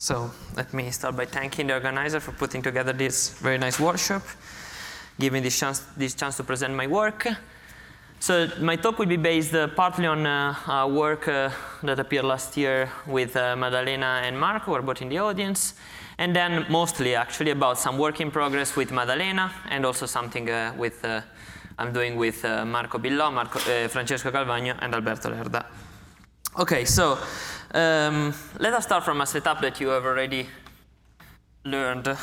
So let me start by thanking the organizer for putting together this very nice workshop, giving this chance to present my work. So my talk will be based partly on work that appeared last year with Maddalena and Marco, who are both in the audience, and then mostly actually about some work in progress with Maddalena, and also something I'm doing with Marco Billò, Francesco Calvagno, and Alberto Lerda. Okay, so let us start from a setup that you have already learned to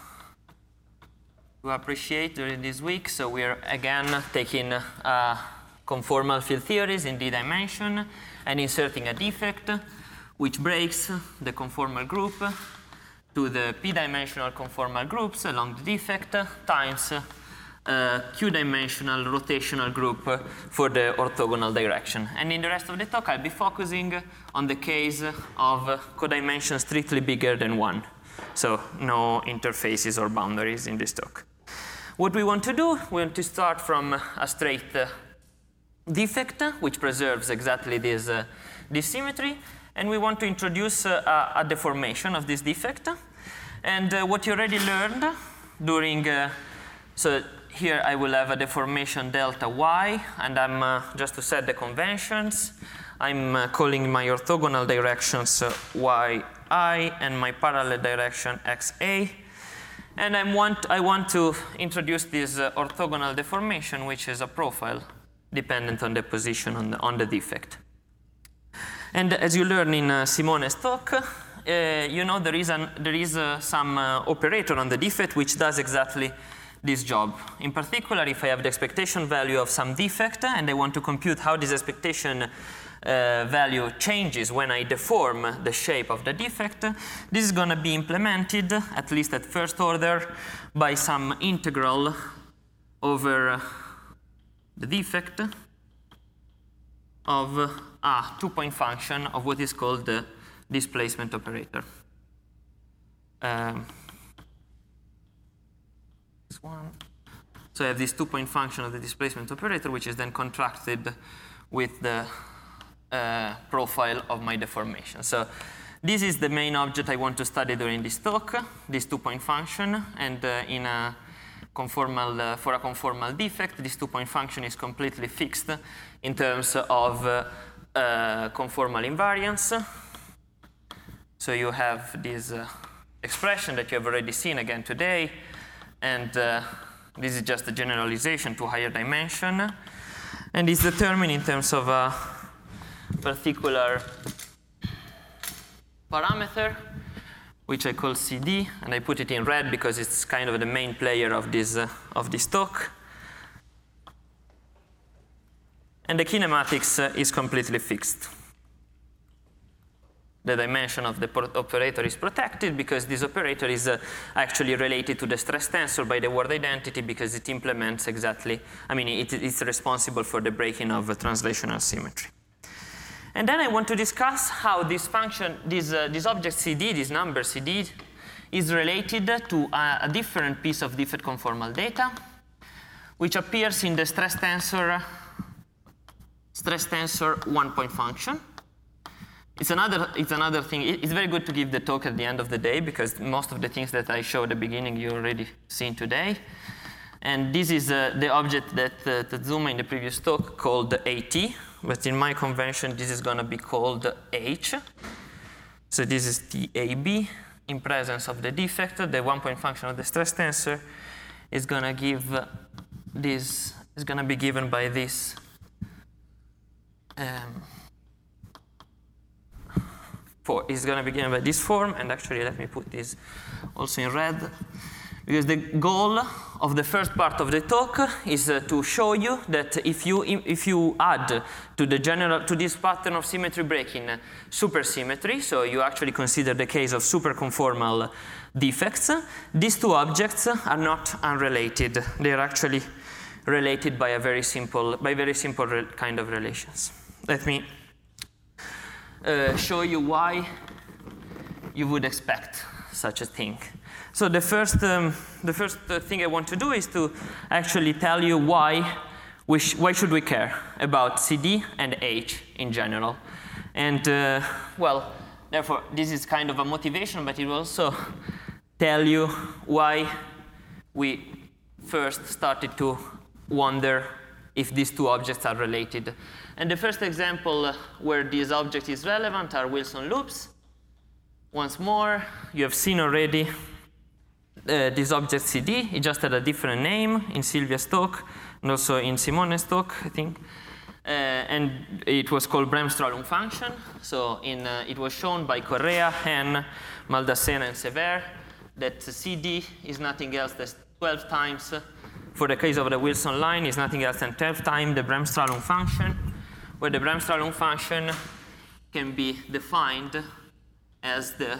appreciate during this week. So we are again taking conformal field theories in d-dimension and inserting a defect which breaks the conformal group to the p-dimensional conformal groups along the defect times q-dimensional rotational group for the orthogonal direction. And in the rest of the talk, I'll be focusing on the case of codimension strictly bigger than 1. So no interfaces or boundaries in this talk. What we want to do, we want to start from a straight defect, which preserves exactly this symmetry. And we want to introduce a deformation of this defect. And what you already learned during, so here I will have a deformation delta y, and I'm just to set the conventions, I'm calling my orthogonal directions yi and my parallel direction xa. And I want to introduce this orthogonal deformation, which is a profile dependent on the position on the defect. And as you learn in Simone's talk, you know there is some operator on the defect which does exactly this job. In particular, if I have the expectation value of some defect and I want to compute how this expectation value changes when I deform the shape of the defect, this is going to be implemented, at least at first order, by some integral over the defect of a two-point function of what is called the displacement operator. This one. So I have this two-point function of the displacement operator, which is then contracted with the profile of my deformation. So this is the main object I want to study during this talk, this two-point function. And in a conformal, for a conformal defect, this two-point function is completely fixed in terms of conformal invariance. So you have this expression that you have already seen again today. And this is just a generalization to higher dimension. And it's determined in terms of a particular parameter, which I call CD. And I put it in red because it's kind of the main player of this talk. And the kinematics is completely fixed. The dimension of the operator is protected because this operator is actually related to the stress tensor by the word identity because it implements exactly, it's responsible for the breaking of translational symmetry. And then I want to discuss how this function, this object CD, this number CD, is related to a different piece of defect conformal data, which appears in the stress tensor one-point function. It's another thing. It's very good to give the talk at the end of the day because most of the things that I showed at the beginning you already seen today. And this is the object that Tatsuma in the previous talk called AT, but in my convention this is going to be called H. So this is TAB in presence of the defect. The one-point function of the stress tensor is going to give this, is going to be given by this is going to be given by this form, and actually let me put this also in red, because the goal of the first part of the talk is to show you that if you add to this pattern of symmetry breaking supersymmetry, so you actually consider the case of superconformal defects, these two objects are not unrelated. They are actually related by very simple kind of relations. Let me show you why you would expect such a thing. So the first thing I want to do is to actually tell you why should we care about CD and H in general. And well, therefore, this is kind of a motivation, but it will also tell you why we first started to wonder if these two objects are related. And the first example where this object is relevant are Wilson loops. Once more, you have seen already this object CD. It just had a different name in Silvia's talk and also in Simone's talk, I think. And it was called Bremsstrahlung function. So it was shown by Correa, Hen, Maldacena, and Sever that CD is nothing else than 12 times, for the case of the Wilson line, is nothing else than 12 times the Bremsstrahlung function, where the Bremsstrahlung function can be defined as the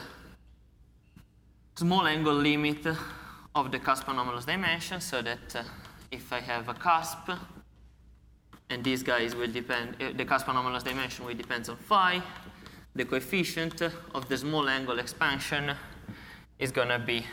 small angle limit of the cusp anomalous dimension, so that if I have a cusp, and these guys will depend, the cusp anomalous dimension will depend on phi, the coefficient of the small angle expansion is going to be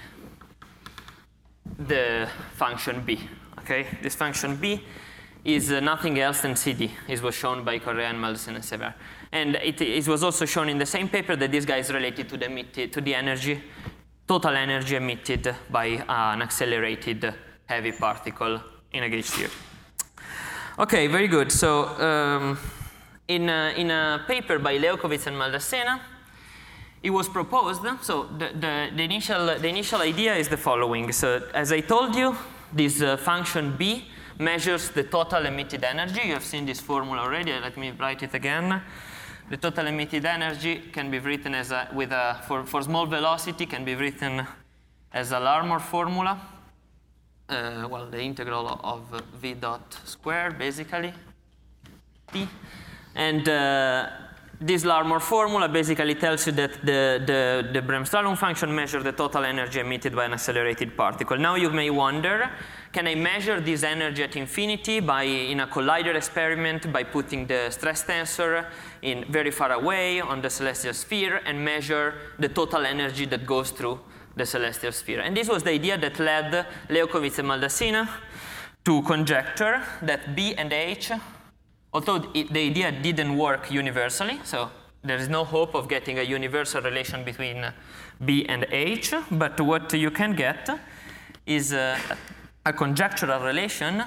the function b. Okay, this function b is nothing else than CD. It was shown by Correa and Maldacena and Sever. And it was also shown in the same paper that this guy is related to the energy, total energy emitted by an accelerated heavy particle in a gauge theory. Okay, very good. So in a paper by Leokovitz and Maldacena, it was proposed, so the initial idea is the following. So as I told you, this function b measures the total emitted energy. You have seen this formula already. Let me write it again. The total emitted energy can be written as for small velocity can be written as a Larmor formula. Well, the integral of v dot squared, basically, t. And this Larmor formula basically tells you that the Bremsstrahlung function measures the total energy emitted by an accelerated particle. Now you may wonder, can I measure this energy at infinity in a collider experiment by putting the stress tensor in very far away on the celestial sphere and measure the total energy that goes through the celestial sphere? And this was the idea that led Leokovitz and Maldacena to conjecture that B and H, although the idea didn't work universally, so there is no hope of getting a universal relation between B and H, but what you can get is a conjectural relation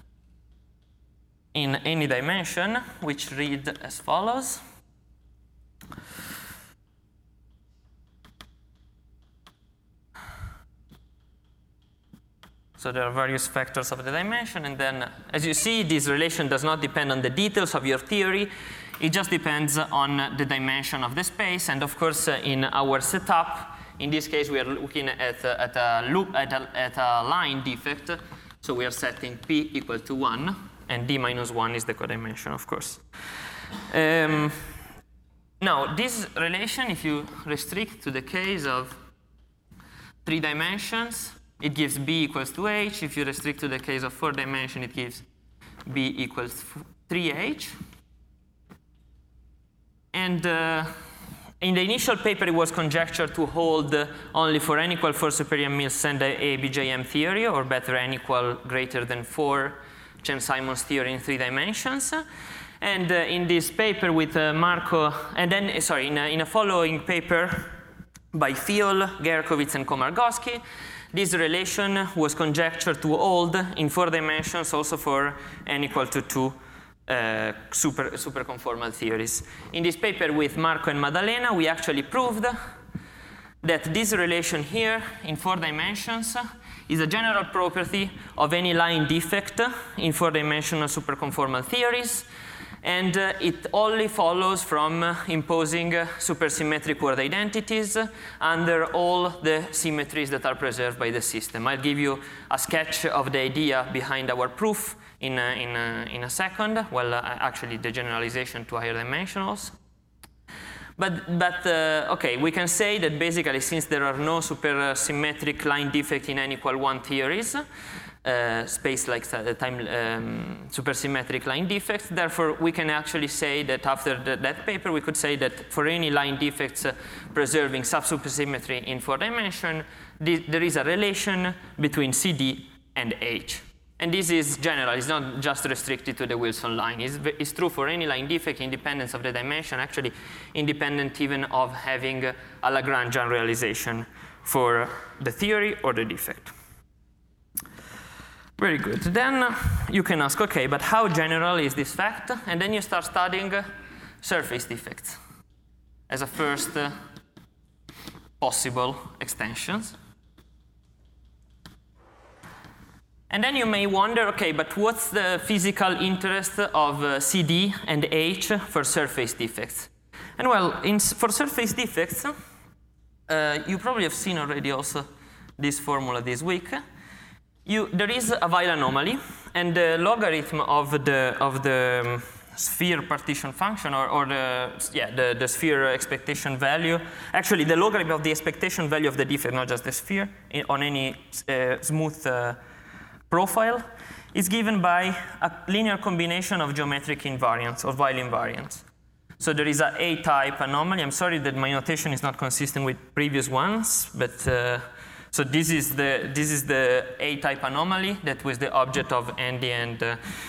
in any dimension, which reads as follows. So there are various factors of the dimension, and then, as you see, this relation does not depend on the details of your theory. It just depends on the dimension of the space. And of course, in our setup, in this case, we are looking at a line defect. So we are setting p equal to 1, and d minus 1 is the codimension, of course. Now, this relation, if you restrict to the case of 3 dimensions, it gives b equals to h. If you restrict to the case of 4 dimensions, it gives b equals 3h. And in the initial paper, it was conjectured to hold only for n equal 4 Ceperian-Mills and ABJM theory, or better, n equal greater than 4 Chern-Simons theory in 3 dimensions. And in this paper with Marco, and then, in a following paper by Fiol, Gerkovitz, and Komargowski, this relation was conjectured to hold in 4 dimensions also for n equal to 2 superconformal theories. In this paper with Marco and Maddalena, we actually proved that this relation here in 4 dimensions is a general property of any line defect in 4-dimensional superconformal theories, and it only follows from imposing supersymmetric word identities under all the symmetries that are preserved by the system. I'll give you a sketch of the idea behind our proof in a second. Well, actually the generalization to higher dimensionals. But okay, we can say that basically, since there are no supersymmetric line defect in n equal 1 theories, space like time supersymmetric line defects, therefore we can actually say that after that paper, we could say that for any line defects preserving subsupersymmetry in 4 dimension, there is a relation between CD and H. And this is general. It's not just restricted to the Wilson line. It's true for any line defect, independence of the dimension, actually independent even of having a Lagrangian realization for the theory or the defect. Very good. Then you can ask, OK, but how general is this fact? And then you start studying surface defects as a first possible extensions. And then you may wonder, OK, but what's the physical interest of CD and H for surface defects? And well, for surface defects, you probably have seen already also this formula this week. There is a Weyl anomaly, and the logarithm of the sphere partition function, or the sphere expectation value, actually the logarithm of the expectation value of the defect, not just the sphere, on any smooth profile, is given by a linear combination of geometric invariants, or Weyl invariants. So there is a A-type anomaly. I'm sorry that my notation is not consistent with previous ones, but so this is the A-type anomaly that was the object of Andy and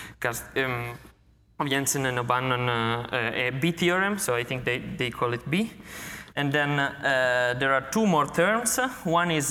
Jensen and O'Bannon B theorem. So I think they call it B. And then there are two more terms. One is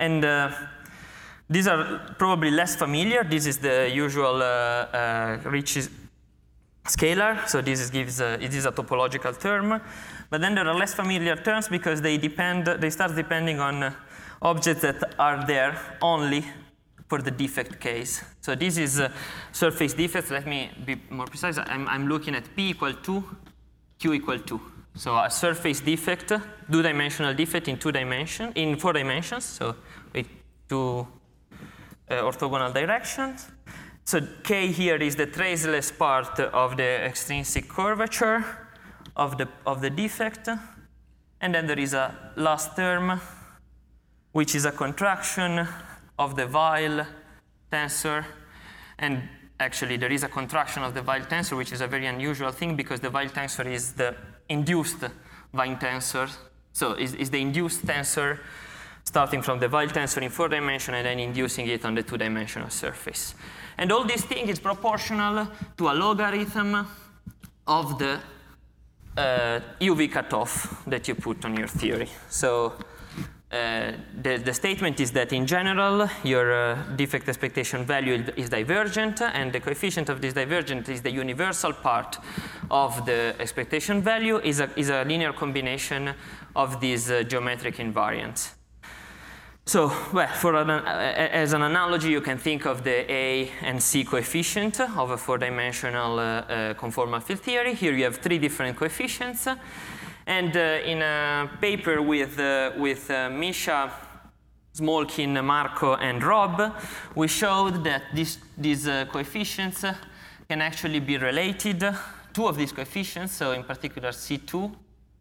these are probably less familiar. This is the usual Ricci scalar. So this it is a topological term. But then there are less familiar terms because they start depending on objects that are there only for the defect case. So this is surface defects. Let me be more precise. I'm looking at P equal to Q equal to. So a surface defect, two-dimensional defect in 4 dimensions. So with 2 orthogonal directions. So K here is the traceless part of the extrinsic curvature of the defect. And then there is a last term, which is a contraction of the Weyl tensor. And actually, there is a contraction of the Weyl tensor, which is a very unusual thing because the Weyl tensor is the induced Weyl tensor. So is the induced tensor starting from the Weyl tensor in 4 dimensions and then inducing it on the 2-dimensional surface. And all this thing is proportional to a logarithm of the UV cutoff that you put on your theory. So the statement is that in general, your defect expectation value is divergent, and the coefficient of this divergent is the universal part of the expectation value is a linear combination of these geometric invariants. So, well, as an analogy, you can think of the A and C coefficient of a 4-dimensional conformal field theory. Here you have 3 different coefficients. And in a paper with Misha, Smolkin, Marco, and Rob, we showed that these coefficients can actually be related. 2 of these coefficients, so in particular C2,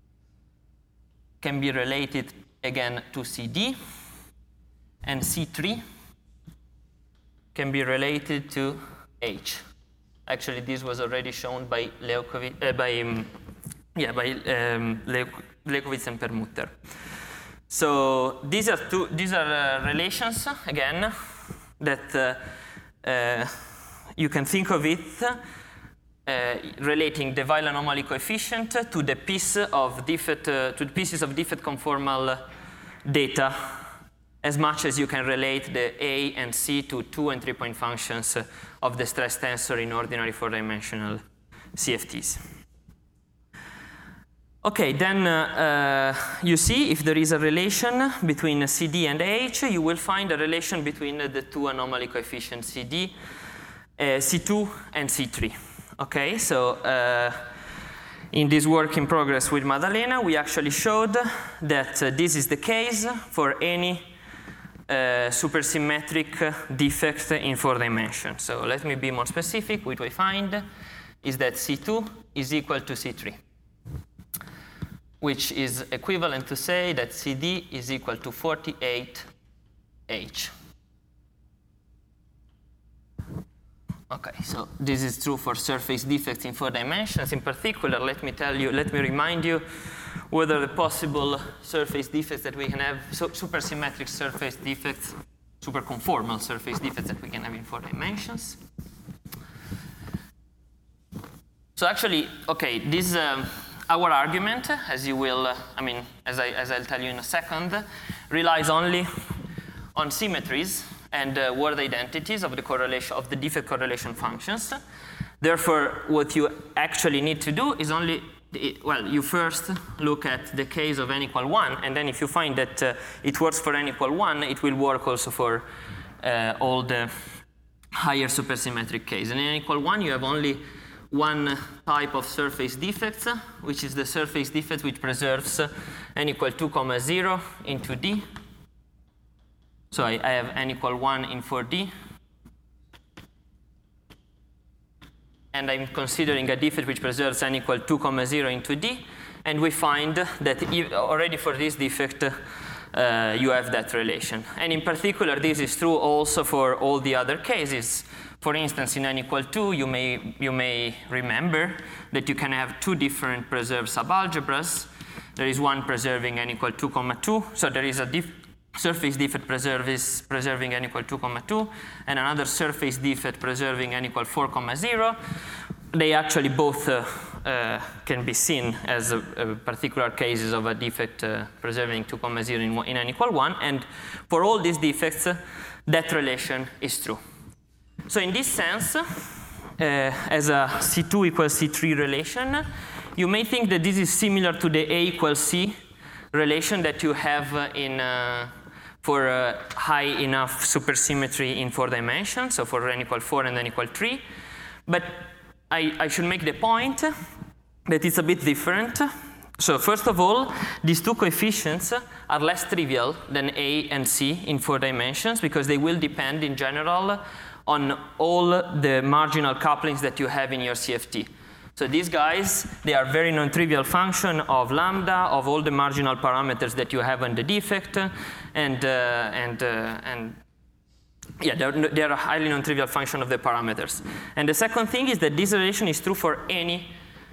can be related again to CD, and C3 can be related to H. Actually, this was already shown by Leukowitz and Permutter. So these are relations again that you can think of it relating the Weyl anomaly coefficient to the pieces of defect conformal data, as much as you can relate the A and C to 2- and 3-point functions of the stress tensor in ordinary 4-dimensional CFTs. OK, then you see if there is a relation between CD and H, you will find a relation between the 2 anomaly coefficients CD, C2 and C3. OK, so in this work in progress with Maddalena, we actually showed that this is the case for any supersymmetric defect in 4 dimensions. So let me be more specific. What we find is that C2 is equal to C3, which is equivalent to say that CD is equal to 48H. OK, so this is true for surface defects in 4 dimensions. In particular, let me remind you what are the possible surface defects that we can have, so supersymmetric surface defects superconformal surface defects that we can have in 4 dimensions. So actually, okay, this our argument, as you will, as I'll tell you in a second, relies only on symmetries and word identities of the correlation of the defect correlation functions. Therefore, what you actually need to do is only, well, you first look at the case of n equal 1, and then if you find that it works for n equal 1, it will work also for all the higher supersymmetric case. In n equal 1, you have only one type of surface defects, which is the surface defect which preserves n equal 2, 0 into D. So I have n equal 1 in 4D. And I'm considering a defect which preserves n equal 2, 0 into D. And we find that already for this defect, you have that relation. And in particular, this is true also for all the other cases. For instance, in n equal 2, you may remember that you can have two different preserved subalgebras. There is one preserving n equal 2, 2. So there is a surface defect preserving n equal 2, 2, and another surface defect preserving n equal 4, 0. They actually both can be seen as particular cases of a defect preserving 2, 0 in n equal 1. And for all these defects, that relation is true. So in this sense, as a C2 equals C3 relation, you may think that this is similar to the A equals C relation that you have for high enough supersymmetry in 4 dimensions, so for n equal 4 and n equal 3. But I should make the point that it's a bit different. So first of all, these two coefficients are less trivial than A and C in 4 dimensions because they will depend in general on all the marginal couplings that you have in your CFT. So these guys, they are very non-trivial function of lambda, of all the marginal parameters that you have on the defect, and yeah, they're a highly non-trivial function of the parameters. And the second thing is that this relation is true for any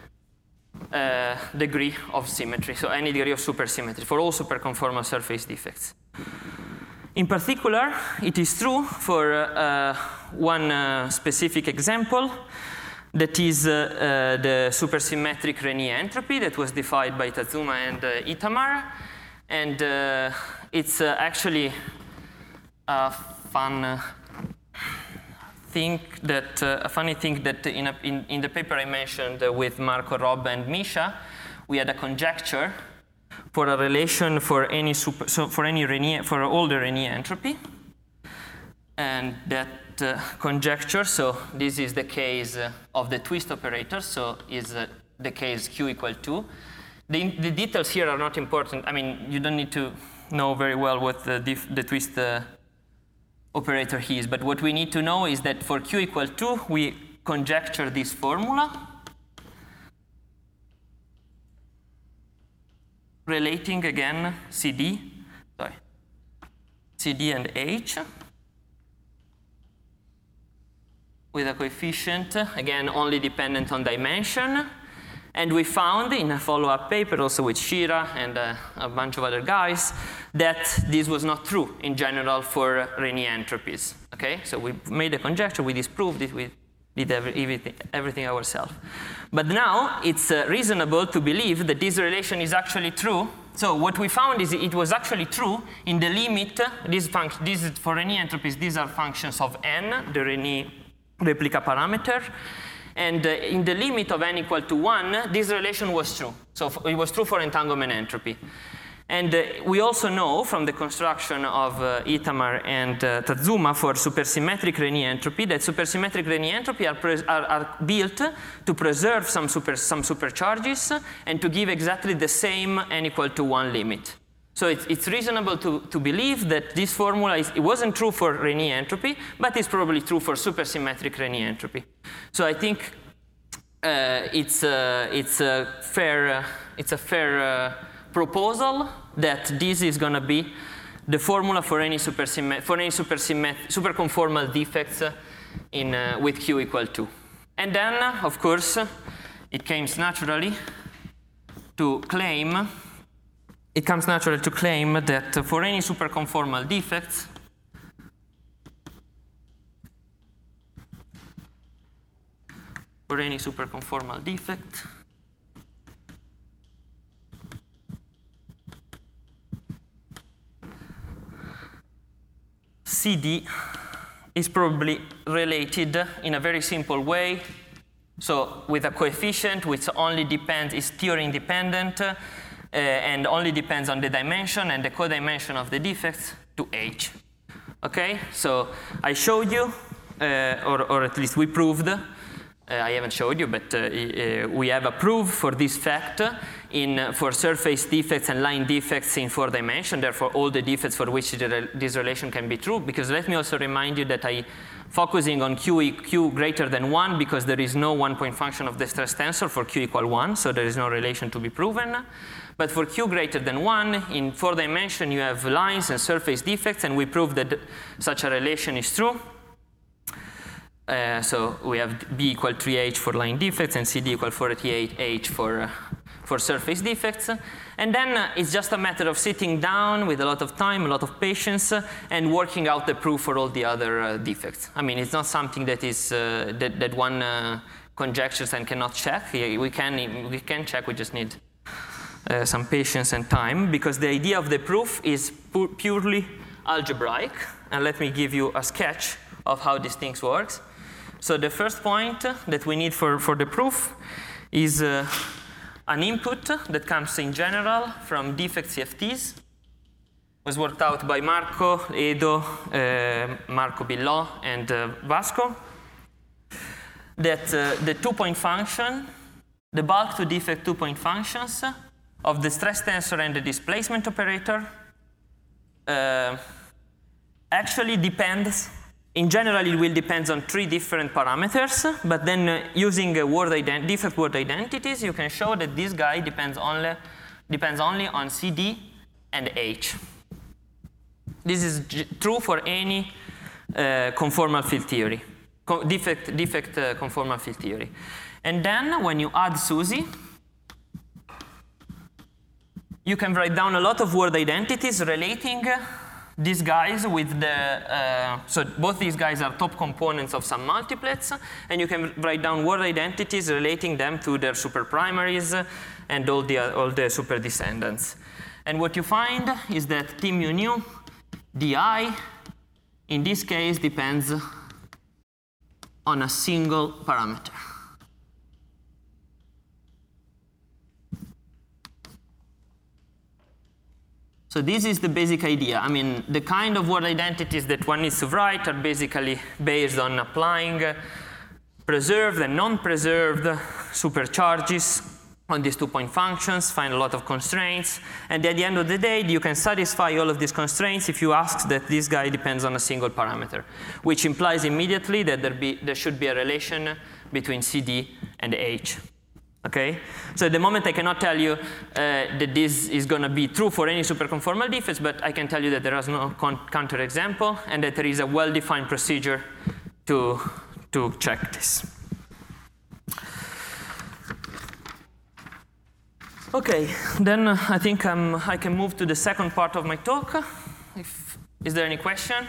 degree of symmetry, so any degree of supersymmetry, for all superconformal surface defects. In particular, it is true for one specific example, that is the supersymmetric Rényi entropy that was defined by Tazuma and Itamar. And it's actually a funny thing that in the paper I mentioned with Marco, Rob, and Misha, we had a conjecture for a relation for any for all the Rényi entropy. And that conjecture, so this is the case of the twist operator, so is the case Q equal 2. The details here are not important. I mean, you don't need to know very well what the twist operator is, but what we need to know is that for Q equal 2, we conjecture this formula relating again CD and H with a coefficient, again, only dependent on dimension. And we found in a follow-up paper, also with Shira and a bunch of other guys, that this was not true in general for Rényi entropies. Okay, so we made a conjecture, we disproved it, we did everything ourselves. But now it's reasonable to believe that this relation is actually true. So what we found is it was actually true in the limit. These for Rényi entropies, these are functions of n, the Rényi replica parameter. And in the limit of n equal to 1, this relation was true. So it was true for entanglement entropy. And we also know from the construction of Itamar and Tazuma for supersymmetric Rényi entropy that supersymmetric Rényi entropy are built to preserve some supercharges and to give exactly the same n equal to 1 limit. So it's reasonable to believe that this formula it wasn't true for Rényi entropy, but it's probably true for supersymmetric Rényi entropy. So I think it's a fair proposal that this is going to be the formula for any superconformal defects with Q equal 2. And then, of course, it comes naturally to claim that for any superconformal defects, for any superconformal defect. CD is probably related in a very simple way. So with a coefficient which only depends, is theory independent, and only depends on the dimension and the codimension of the defects to H. Okay, so I showed you, or at least we proved, I haven't showed you, but we have a proof for this fact for surface defects and line defects in 4 dimensions, therefore all the defects for which this relation can be true, because let me also remind you that I focusing on Q greater than 1 because there is no one-point function of the stress tensor for Q equal 1, so there is no relation to be proven. But for Q greater than 1, in 4 dimensions you have lines and surface defects, and we proved that such a relation is true. So we have B equal 3H for line defects and CD equal 48H for surface defects. And then it's just a matter of sitting down with a lot of time, a lot of patience, and working out the proof for all the other defects. I mean, it's not something that is that one conjectures and cannot check. We can check, we just need some patience and time, because the idea of the proof is purely algebraic. And let me give you a sketch of how these things work. So the first point that we need for the proof is an input that comes in general from defect CFTs. Was worked out by Marco, Edo, Marco Billot, and Vasco. That the 2-point function, the bulk to defect 2-point functions of the stress tensor and the displacement operator actually depends. In general, it will depend on 3 different parameters, but then using defect word identities, you can show that this guy depends only on CD and H. This is true for any conformal field theory, defect conformal field theory. And then when you add SUSY, you can write down a lot of word identities relating these guys with the, so both these guys are top components of some multiplets, and you can write down word identities relating them to their superprimaries and all the super descendants. And what you find is that T mu nu di, in this case, depends on a single parameter. So this is the basic idea. I mean, the kind of word identities that one needs to write are basically based on applying preserved and non-preserved supercharges on these 2-point functions, find a lot of constraints, and at the end of the day, you can satisfy all of these constraints if you ask that this guy depends on a single parameter, which implies immediately that there should be a relation between CD and H. Okay? So at the moment, I cannot tell you that this is going to be true for any superconformal defects, but I can tell you that there is no counterexample and that there is a well-defined procedure to check this. Okay, then I think I can move to the second part of my talk. Is there any question?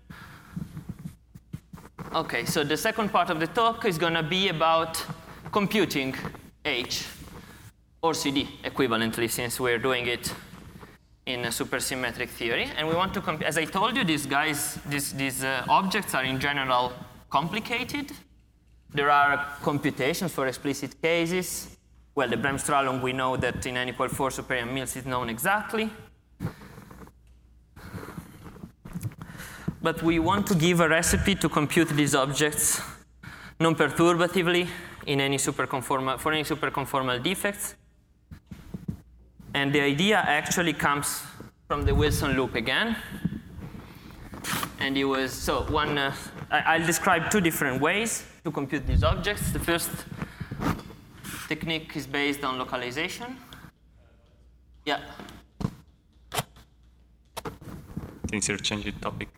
Okay, so the second part of the talk is going to be about computing H or CD equivalently, since we're doing it in a supersymmetric theory. And we want to, as I told you, these objects are in general complicated. There are computations for explicit cases. Well, the Bremsstrahlung, we know that in n equal 4 superior Mills is known exactly. But we want to give a recipe to compute these objects non-perturbatively in any for any superconformal defects. And the idea actually comes from the Wilson loop again. And it was, so one, I'll describe 2 different ways to compute these objects. The first technique is based on localization. Yeah. Since you're changing topic.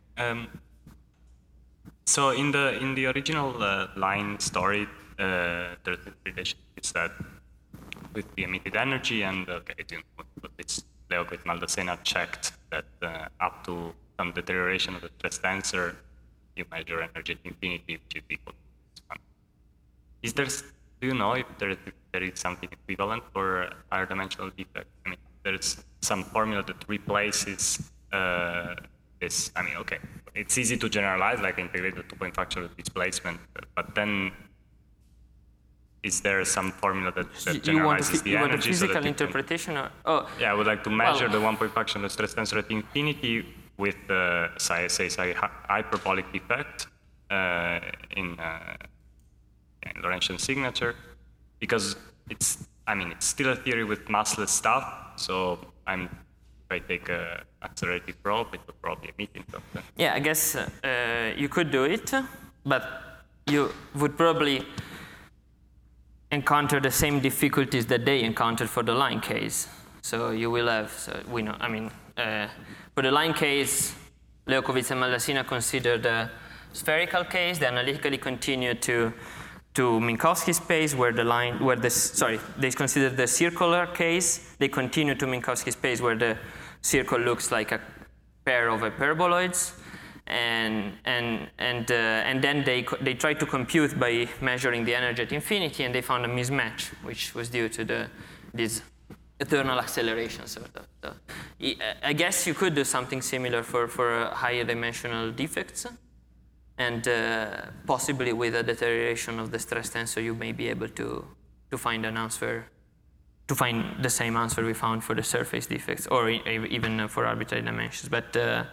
So in the original line story, there's a relation with that with the emitted energy, and it's Leo with Maldacena checked that up to some deterioration of the stress tensor, you measure energy at infinity, which is equal to 1. Is there do you know if there is something equivalent for higher dimensional defect? I mean, there's some formula that replaces this. I mean, okay, it's easy to generalize, like integrated two-point factorial displacement, but then is there some formula that generalizes the energy? You want a physical interpretation? Yeah, I would like to measure the one-point factorial stress tensor at infinity with, say, hyperbolic effect in Lorentzian signature, because it's still a theory with massless stuff. So if I take a accelerated probe, it would probably emit something. Yeah, I guess you could do it, but you would probably encounter the same difficulties that they encountered for the line case. So you will have, for the line case, Leokovitz and Maldacena considered a spherical case. They analytically continue to Minkowski space they consider the circular case. They continue to Minkowski space where the circle looks like a pair of hyperboloids. And then they tried to compute by measuring the energy at infinity, and they found a mismatch, which was due to this eternal acceleration sort of. So I guess you could do something similar for higher dimensional defects, and possibly with a deterioration of the stress tensor, you may be able to find an answer, to find the same answer we found for the surface defects, or even for arbitrary dimensions. But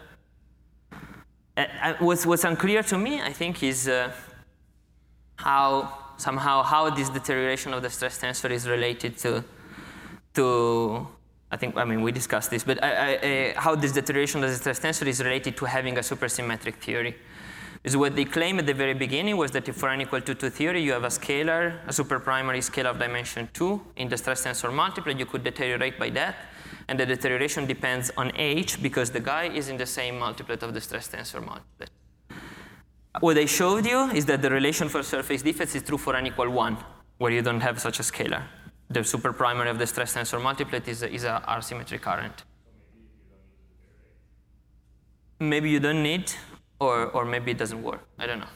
what's unclear to me, I think, is how this deterioration of the stress tensor is related to we discussed this, but how this deterioration of the stress tensor is related to having a supersymmetric theory. Because what they claimed at the very beginning was that if for n equal to 2 theory, you have a scalar, a superprimary scalar of dimension 2 in the stress tensor multiplet, you could deteriorate by that. And the deterioration depends on h because the guy is in the same multiplet of the stress tensor multiplet. What I showed you is that the relation for surface defects is true for n equal 1, where you don't have such a scalar. The superprimary of the stress tensor multiplet is a R-symmetric current. Maybe you don't need, or maybe it doesn't work. I don't know.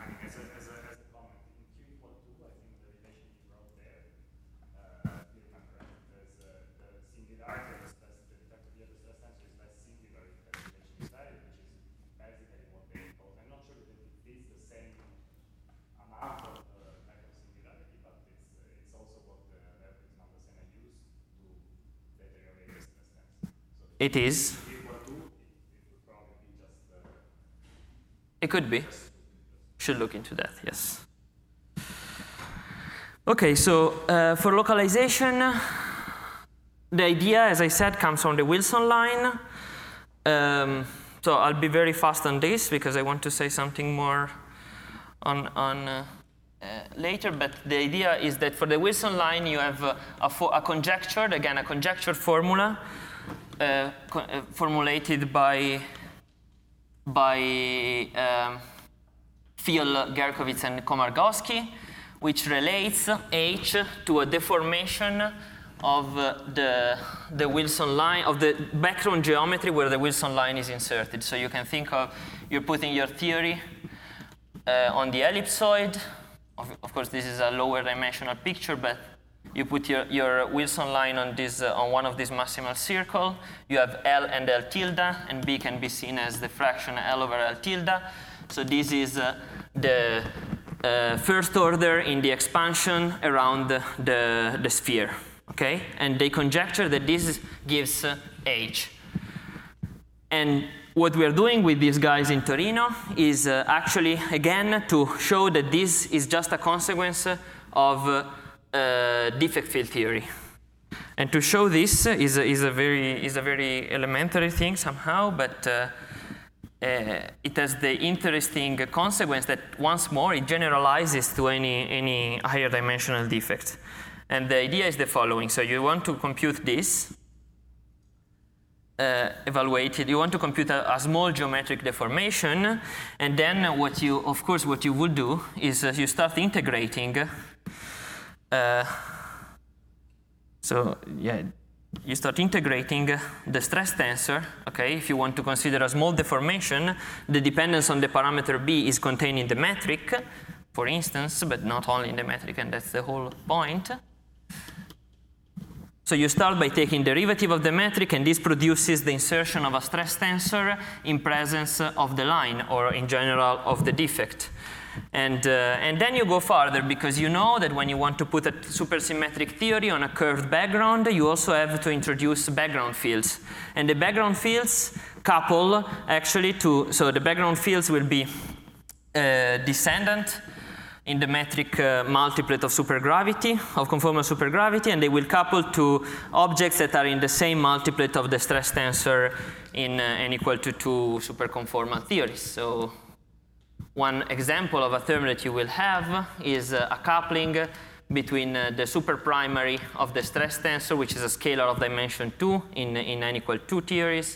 It is. It could be. Should look into that, yes. Okay, so for localization, the idea, as I said, comes from the Wilson line. So I'll be very fast on this because I want to say something more on later. But the idea is that for the Wilson line, you have a conjectured, again, a conjectured formula formulated by Phil, Gerkovitz, and Komargowski, which relates H to a deformation of the Wilson line, of the background geometry where the Wilson line is inserted. So you can think of, you're putting your theory on the ellipsoid. Of course, this is a lower dimensional picture, but you put your Wilson line on one of these maximal circle. You have L and L tilde, and B can be seen as the fraction L over L tilde. So this is the first order in the expansion around the sphere, okay? And they conjecture that this gives H. And what we are doing with these guys in Torino is actually, again, to show that this is just a consequence of defect field theory. And to show this is a very elementary thing somehow, but it has the interesting consequence that once more it generalizes to any higher dimensional defect. And the idea is the following. So you want to compute this, you want to compute a small geometric deformation, and then what you would do is you start integrating. You start integrating the stress tensor, okay? If you want to consider a small deformation, the dependence on the parameter B is contained in the metric, for instance, but not only in the metric, and that's the whole point. So you start by taking derivative of the metric, and this produces the insertion of a stress tensor in presence of the line, or in general of the defect. And then you go further, because you know that when you want to put a supersymmetric theory on a curved background, you also have to introduce background fields. And the background fields couple actually to, so the background fields will be descendant in the metric multiplet of supergravity, of conformal supergravity, and they will couple to objects that are in the same multiplet of the stress tensor in n equal to 2 superconformal theories. So one example of a term that you will have is a coupling between the superprimary of the stress tensor, which is a scalar of dimension 2 in n equal 2 theories,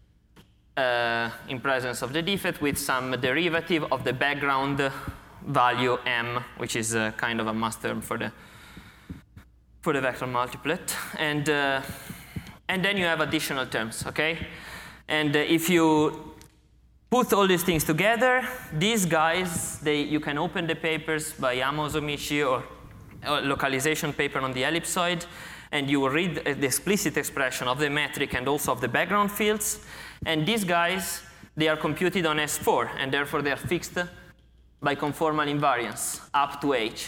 in presence of the defect, with some derivative of the background value m, which is kind of a mass term for the vector multiplet, and then you have additional terms, okay? And if you put all these things together, these guys, you can open the papers by Amos Omishi or localization paper on the ellipsoid, and you will read the explicit expression of the metric and also of the background fields. And these guys, they are computed on S4, and therefore they are fixed by conformal invariance up to h.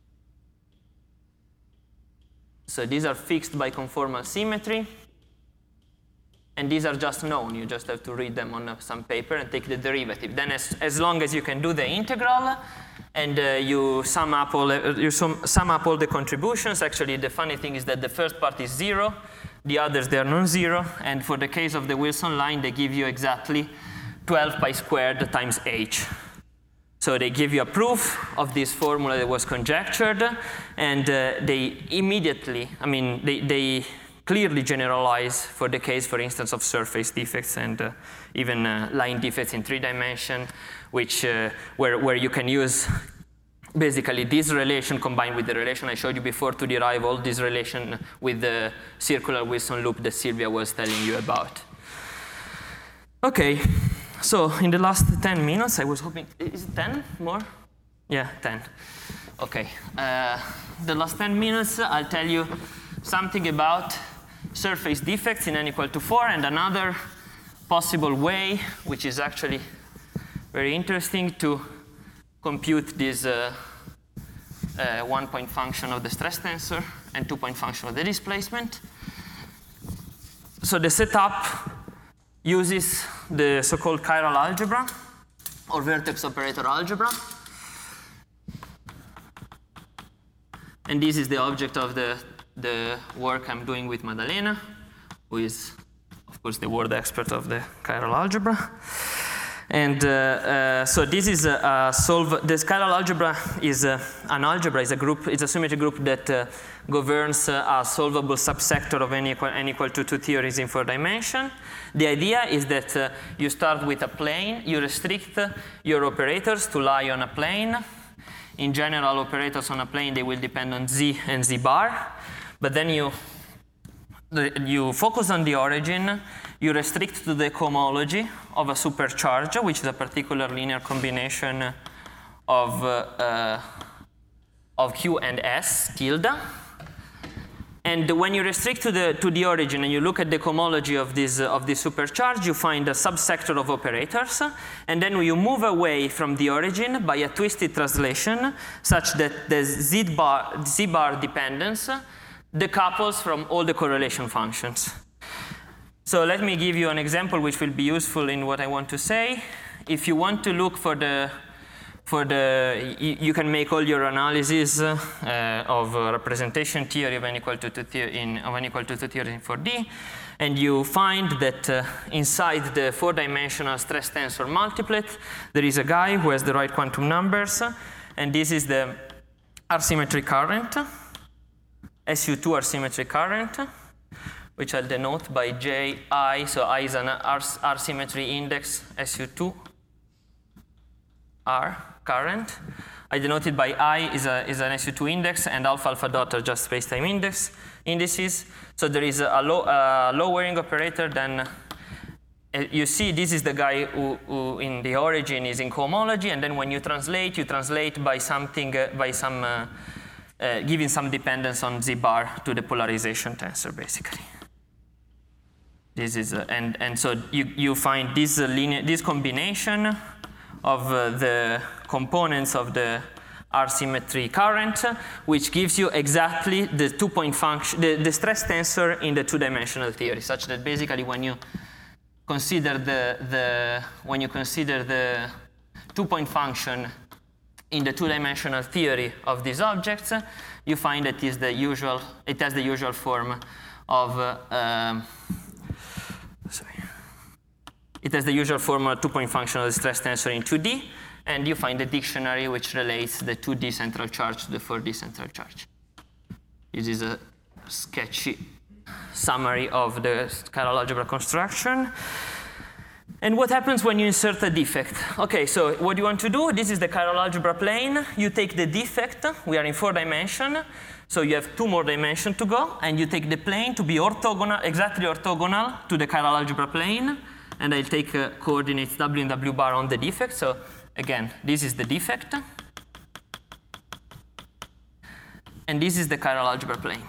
So these are fixed by conformal symmetry, and these are just known. You just have to read them on some paper and take the derivative. Then as long as you can do the integral, and you sum up all the contributions. Actually, the funny thing is that the first part is 0, the others, they are non-zero, and for the case of the Wilson line, they give you exactly 12 pi squared times h. So they give you a proof of this formula that was conjectured, and they immediately, they clearly generalize for the case, for instance, of surface defects and even line defects in 3 dimensions, which where you can use basically this relation combined with the relation I showed you before to derive all this relation with the circular Wilson loop that Silvia was telling you about. Okay. So in the last 10 minutes, I was hoping, is it 10 more? Yeah, 10. Okay. The last 10 minutes, I'll tell you something about surface defects in n equal to 4, and another possible way, which is actually very interesting, to compute this 1-point function of the stress tensor and 2-point function of the displacement. So the setup uses the so-called chiral algebra, or vertex operator algebra. And this is the object of the work I'm doing with Maddalena, who is, of course, the world expert of the chiral algebra. And so this is this chiral algebra is an algebra, is a group, it's a symmetry group that governs a solvable subsector of n equal to 2 theories in 4 dimensions. The idea is that you start with a plane, you restrict your operators to lie on a plane. In general, operators on a plane, they will depend on z and z bar, but then you focus on the origin, you restrict to the cohomology of a supercharge, which is a particular linear combination of Q and S tilde. And when you restrict to the origin and you look at the cohomology of this supercharge, you find a subsector of operators, and then you move away from the origin by a twisted translation such that the z bar dependence decouples from all the correlation functions. So let me give you an example which will be useful in what I want to say. If you want to look you can make all your analysis of representation theory of n equal to 2 theory in 4D, and you find that inside the 4-dimensional stress tensor multiplet, there is a guy who has the right quantum numbers, and this is the R-symmetry current, SU2 R-symmetry current, which I'll denote by JI. So I is an R-symmetry index, SU2 R current. I denote it by I is an SU2 index, and alpha dot are just spacetime indices. So there is a lowering operator, then you see this is the guy who in the origin is in cohomology, and then when you translate by something, giving some dependence on z bar to the polarization tensor, basically. This is, and so you find this combination of the components of the R symmetry current, which gives you exactly the 2-point function, the stress tensor in the two-dimensional theory, such that basically when you consider the 2-point function in the two-dimensional theory of these objects, you find that it has the usual form of it has the usual form of 2-point function of the stress tensor in 2D, and you find a dictionary which relates the 2D central charge to the 4D central charge. This is a sketchy summary of the chiral algebra construction. And what happens when you insert a defect? Okay, so what you want to do, this is the chiral algebra plane. You take the defect. We are in 4 dimensions, so you have 2 more dimensions to go, and you take the plane to be orthogonal, exactly orthogonal to the chiral algebra plane. And I'll take coordinates w and w bar on the defect. So again, this is the defect, and this is the chiral algebra plane.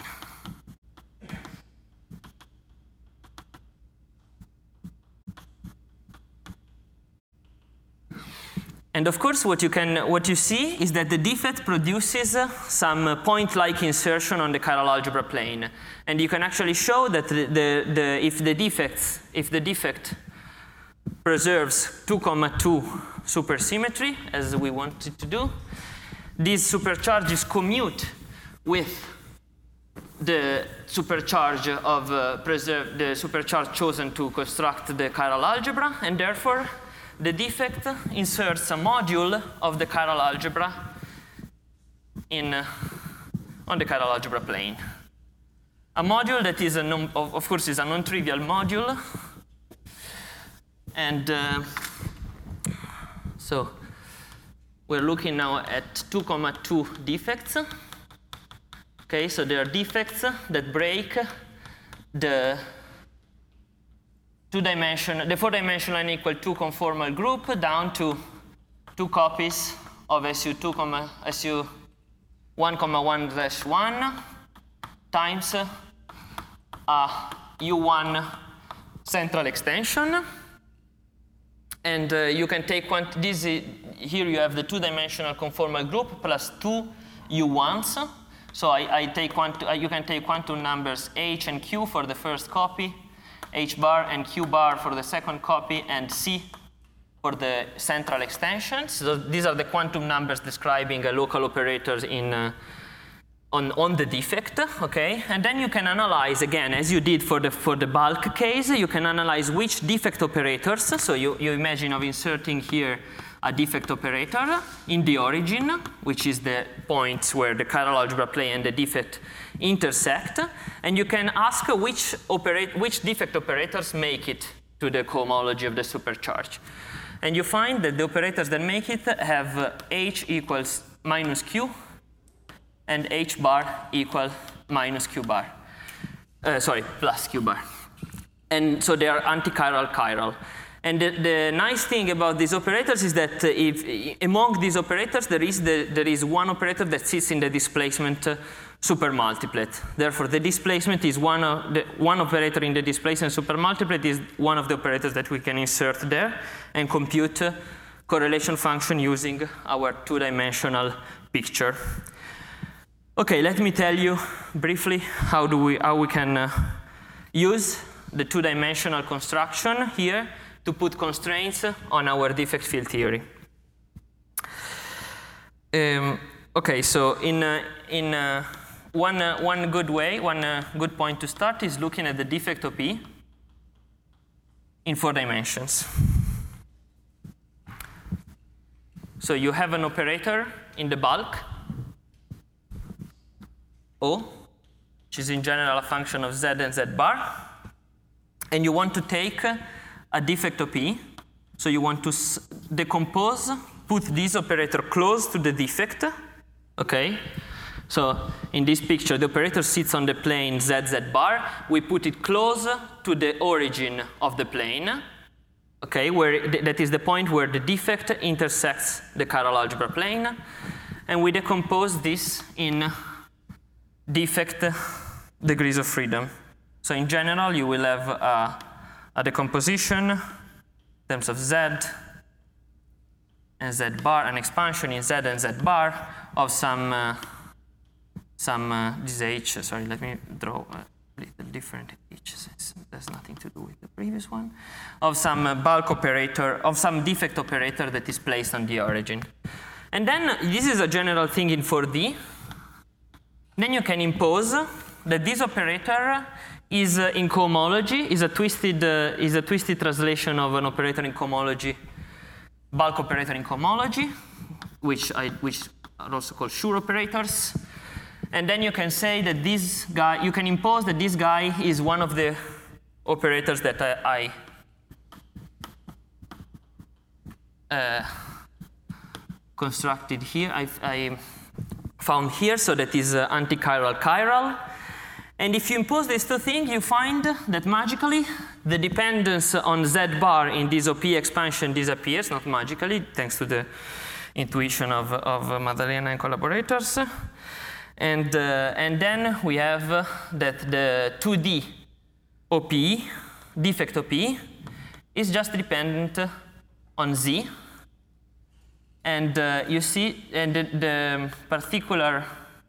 And of course, what you see is that the defect produces some point-like insertion on the chiral algebra plane, and you can actually show that if the defect preserves 2,2 supersymmetry, as we want it to do, these supercharges commute with the supercharge of the supercharge chosen to construct the chiral algebra, and therefore the defect inserts a module of the chiral algebra on the chiral algebra plane. A module that is of course is a non-trivial module. And so we're looking now at 2,2 defects. Okay, so there are defects that break the 4-dimensional and equal 2 conformal group down to 2 copies of SU 1,1-1 times a U1 central extension. And you can take here you have the 2-dimensional conformal group plus 2 U1s. So you can take quantum numbers H and Q for the first copy, H bar and Q bar for the second copy, and C for the central extensions. So these are the quantum numbers describing local operators on the defect, okay? And then you can analyze, again, as you did for the bulk case, you can analyze which defect operators. So you imagine of inserting here a defect operator in the origin, which is the points where the chiral algebra plane and the defect intersect. And you can ask which defect operators make it to the cohomology of the supercharge. And you find that the operators that make it have H equals minus Q, and H bar equal minus Q bar. Plus Q bar. And so they are anti-chiral-chiral. And the nice thing about these operators is that if among these operators there is one operator that sits in the displacement supermultiplet. Therefore, the displacement is one operator in the displacement supermultiplet is one of the operators that we can insert there and compute correlation function using our 2-dimensional picture. Okay, let me tell you briefly how we can use the 2-dimensional construction here to put constraints on our defect field theory. Okay, so one good point to start is looking at the defect of P in 4 dimensions. So you have an operator in the bulk, O, which is in general a function of Z and Z bar, and you want to take a defect of P. So you want to decompose, put this operator close to the defect, okay? So in this picture, the operator sits on the plane Z, Z bar. We put it close to the origin of the plane. okay, where that is the point where the defect intersects the chiral algebra plane. And we decompose this in defect degrees of freedom. So in general, you will have a decomposition in terms of Z and Z bar, an expansion in Z and Z bar of some this H, sorry, let me draw a little different H, since there's nothing to do with the previous one, of some bulk operator, of some defect operator that is placed on the origin. And then this is a general thing in 4D. Then you can impose that this operator is in cohomology, is a twisted translation of an operator in cohomology, bulk operator in cohomology, which are also called Schur operators. And then you can say that this guy, you can impose that this guy is one of the operators that I constructed here, I found here, so that is anti-chiral chiral. And if you impose these two things, you find that magically the dependence on Z bar in this OP expansion disappears, not magically, thanks to the intuition of Maddalena and collaborators. And then we have that the 2D OP, defect OP, is just dependent on Z. And you see, and the particular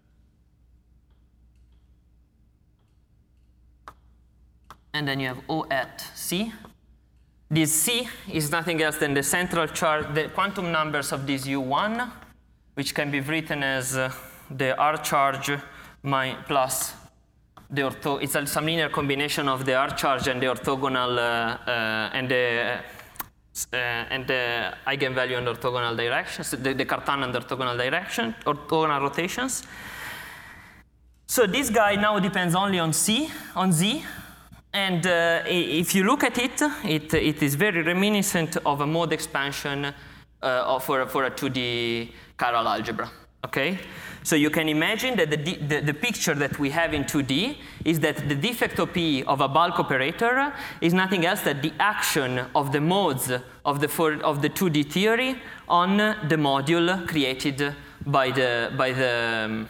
and then you have O at C. This C is nothing else than the central charge, the quantum numbers of this U1, which can be written as the R charge plus the ortho. It's some linear combination of the R charge and the orthogonal and the eigenvalue and orthogonal directions, the Cartan and orthogonal direction, orthogonal rotations. So this guy now depends only on Z. And if you look at it, it is very reminiscent of a mode expansion for a 2D chiral algebra. Okay? So you can imagine that the picture that we have in 2D is that the defect OP of a bulk operator is nothing else than the action of the modes of the 2D theory on the module created by the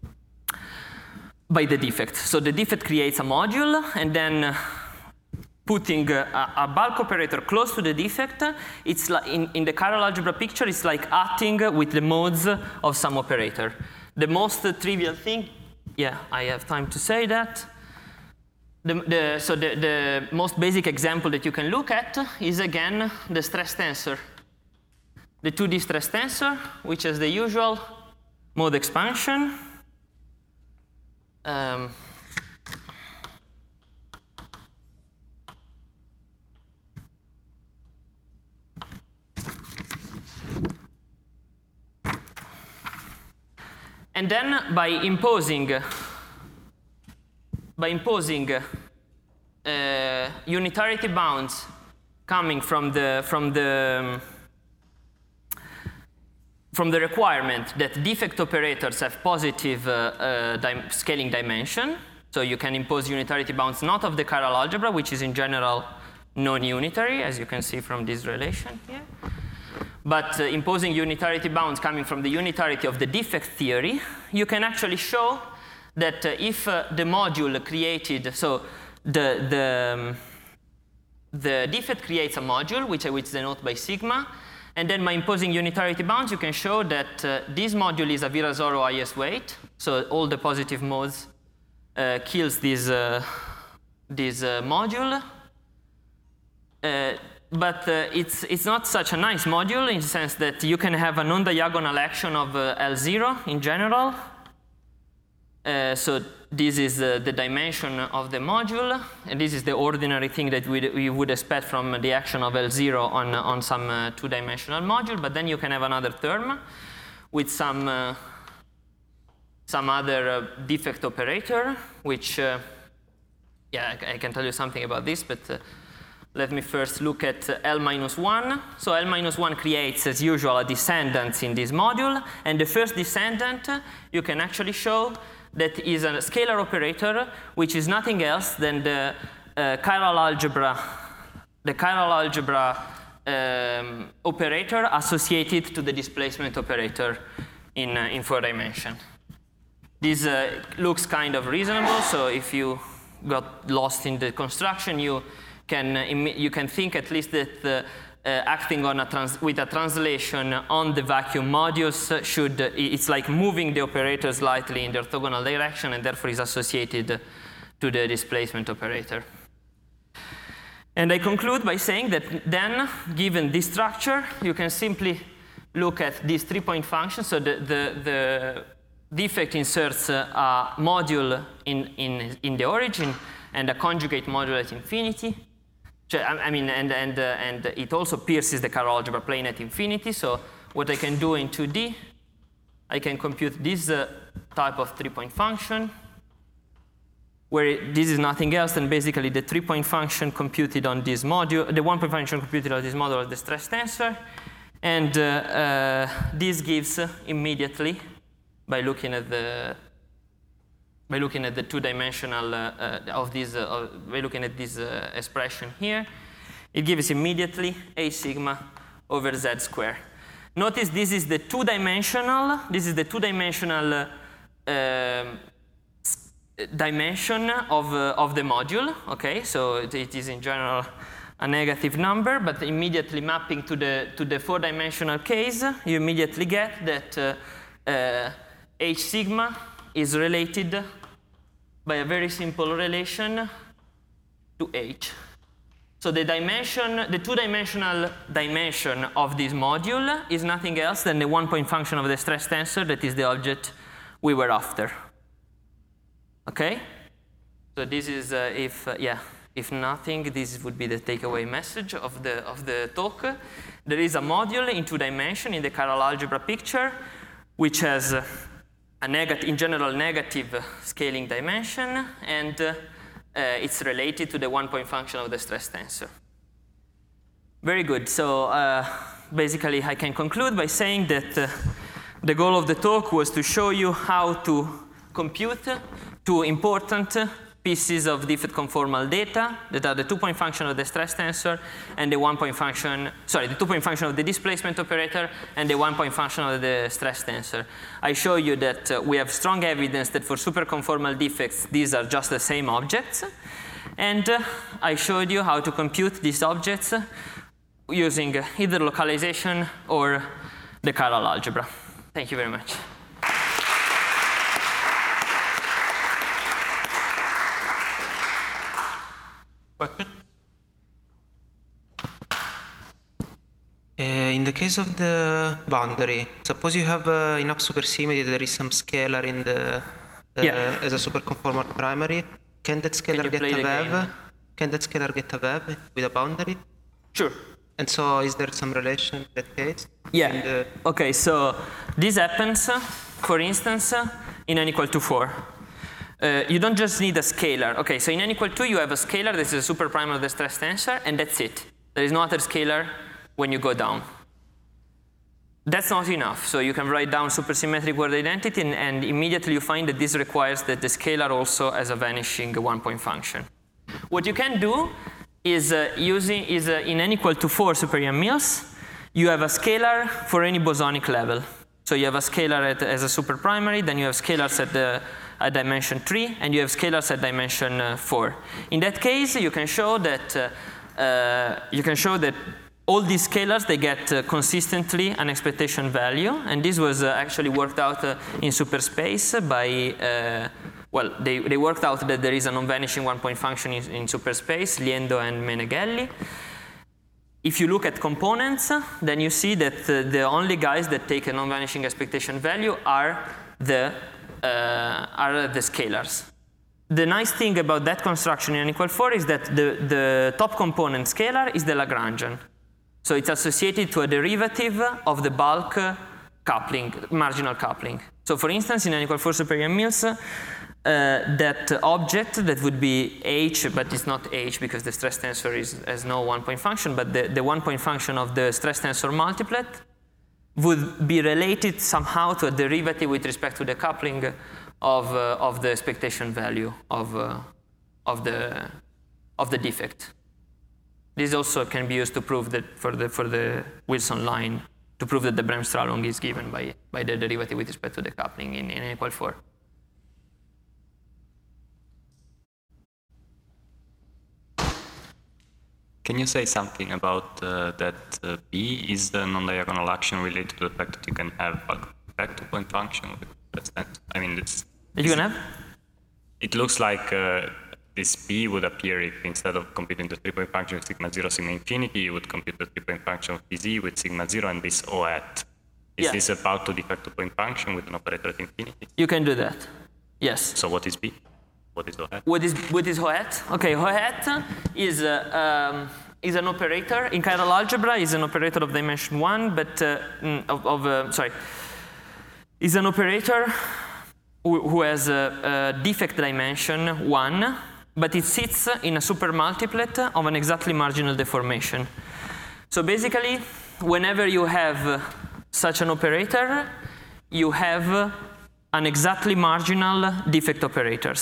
defect. So the defect creates a module, and then putting a bulk operator close to the defect, it's like in the chiral algebra picture, it's like acting with the modes of some operator. The most trivial thing, yeah, I have time to say that. So the most basic example that you can look at is, again, the stress tensor. The 2D stress tensor, which is the usual mode expansion. And then by imposing unitarity bounds coming from the requirement that defect operators have positive scaling dimension, so you can impose unitarity bounds not of the chiral algebra, which is in general non-unitary, as you can see from this relation here, but imposing unitarity bounds coming from the unitarity of the defect theory, you can actually show that if the module created, so the defect creates a module, which I will denote by sigma, and then by imposing unitarity bounds, you can show that this module is a Virasoro highest weight, so all the positive modes kills this module. But it's not such a nice module in the sense that you can have a non-diagonal action of L0 in general. So this is the dimension of the module, and this is the ordinary thing that we would expect from the action of L0 on some two-dimensional module. But then you can have another term with some other defect operator, which, yeah, I can tell you something about this, but let me first look at L-1. So L-1 creates, as usual, a descendant in this module. And the first descendant, you can actually show that is a scalar operator, which is nothing else than the chiral algebra the chiral algebra operator associated to the displacement operator in 4 dimension. This looks kind of reasonable, so if you got lost in the construction, you can think at least that acting on with a translation on the vacuum modules it's like moving the operator slightly in the orthogonal direction, and therefore is associated to the displacement operator. And I conclude by saying that then, given this structure, you can simply look at this 3-point function. So the defect inserts a module in the origin and a conjugate module at infinity. And it also pierces the chiral algebra plane at infinity. So what I can do in 2D, I can compute this type of 3-point function, where this is nothing else than basically the 3-point function computed on this module, the 1-point function computed on this module of the stress tensor. And this gives immediately, by looking at the 2-dimensional by looking at this expression here, it gives immediately H sigma over Z square. Notice this is the 2-dimensional. This is the 2-dimensional dimension of the module. Okay, so it is in general a negative number, but immediately mapping to the 4-dimensional case, you immediately get that H sigma is related by a very simple relation to H. So the 2-dimensional dimension of this module is nothing else than the 1-point function of the stress tensor that is the object we were after. Okay? So this is, if nothing, this would be the takeaway message of the talk. There is a module in 2 dimension in the chiral algebra picture, which has in general negative scaling dimension, and it's related to the 1-point function of the stress tensor. Very good. So basically, I can conclude by saying that the goal of the talk was to show you how to compute 2 important pieces of defect conformal data that are the 2-point function of the stress tensor and the 1-point function, the 2-point function of the displacement operator and the 1-point function of the stress tensor. I show you that we have strong evidence that for superconformal defects, these are just the same objects. And I showed you how to compute these objects using either localization or the chiral algebra. Thank you very much. Question? In the case of the boundary, suppose you have enough supersymmetry, there is some scalar in the as a superconformal primary. Can that scalar get a wave? Can that scalar get a wave with a boundary? Sure. And so, is there some relation in that case? Yeah. Okay. So this happens, for instance, in n equal to 4. You don't just need a scalar. Okay, so in n equal 2, you have a scalar. This is a superprime of the stress tensor, and that's it. There is no other scalar when you go down. That's not enough. So you can write down supersymmetric word identity, and immediately you find that this requires that the scalar also has a vanishing 1-point function. What you can do is in n equal to 4 Super-Yang-Mills, you have a scalar for any bosonic level. So you have a scalar as a superprimary, then you have scalars at dimension 3, and you have scalars at dimension 4. In that case, you can show that all these scalars, they get consistently an expectation value, and this was actually worked out in superspace by they worked out that there is a non-vanishing 1-point function in superspace, Liendo and Meneghelli. If you look at components, then you see that the only guys that take a non-vanishing expectation value are the scalars. The nice thing about that construction in n equal 4 is that the top component scalar is the Lagrangian. So it's associated to a derivative of the bulk coupling, marginal coupling. So for instance, in n equal 4 Super-Yang-Mills, that object that would be H, but it's not H because the stress tensor has no 1-point function, but the 1-point function of the stress tensor multiplet would be related somehow to a derivative with respect to the coupling of the expectation value of the defect. This also can be used to prove that for the Wilson line, to prove that the Bremsstrahlung is given by the derivative with respect to the coupling in N equal 4. Can you say something about that B is the non-diagonal action related to the fact that you can have a vector point function with that? I mean, it's... That you can have? It looks like this B would appear if instead of computing the 3-point function with sigma 0, sigma infinity, you would compute the 3-point function of PZ with sigma 0 and this O hat. Is this about to de facto point function with an operator at infinity? You can do that, yes. So what is B? What is O hat? What is O hat? Okay, O hat is an operator in chiral algebra. Is an operator of dimension 1, but is an operator who has a defect dimension 1, but it sits in a supermultiplet of an exactly marginal deformation. So basically, whenever you have such an operator, you have an exactly marginal defect operator.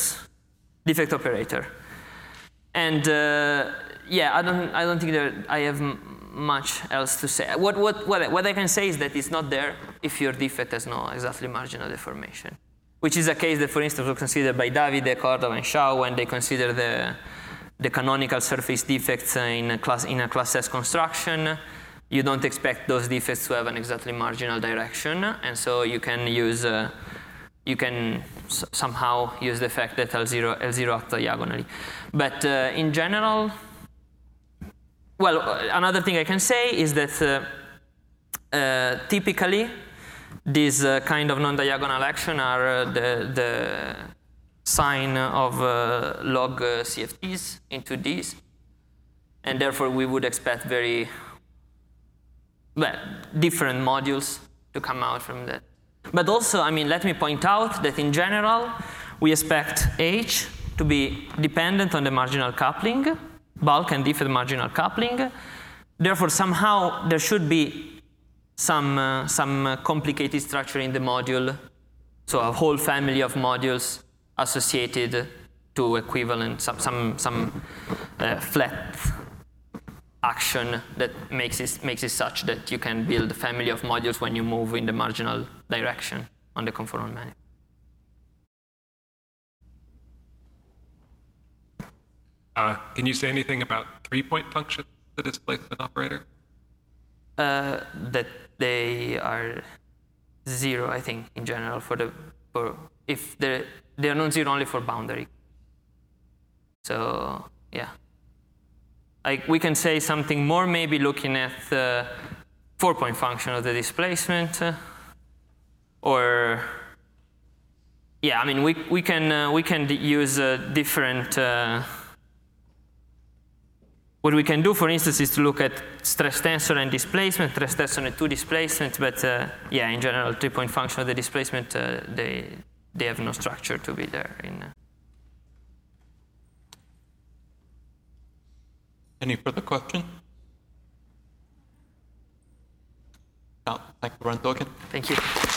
And yeah, I don't think that I have much else to say. What I can say is that it's not there if your defect has no exactly marginal deformation, which is a case that, for instance, was considered by Davide, Cordova, and Shao when they consider the canonical surface defects in a class S construction. You don't expect those defects to have an exactly marginal direction, and so you can use somehow use the fact that L0 acts diagonally. But in general, well, another thing I can say is that typically these kind of non-diagonal action are the sign of log CFTs into these, and therefore we would expect very different modules to come out from that. But also, I mean, let me point out that in general, we expect H to be dependent on the marginal coupling, bulk and defect marginal coupling. Therefore, somehow there should be some complicated structure in the module, so a whole family of modules associated to equivalent, some flat action that makes it such that you can build a family of modules when you move in the marginal direction on the conformal manifold. Can you say anything about 3-point functions, the displacement operator? That they are 0, I think, in general if they are non-zero only for boundary. So yeah. We can say something more, maybe looking at the 4-point function of the displacement, or yeah, I mean we can use different. What we can do, for instance, is to look at stress tensor and displacement, stress tensor and 2 displacement. But yeah, in general, 3-point function of the displacement, they have no structure to be there in. Any further questions? No, thank you, Bernd Dogen. Thank you.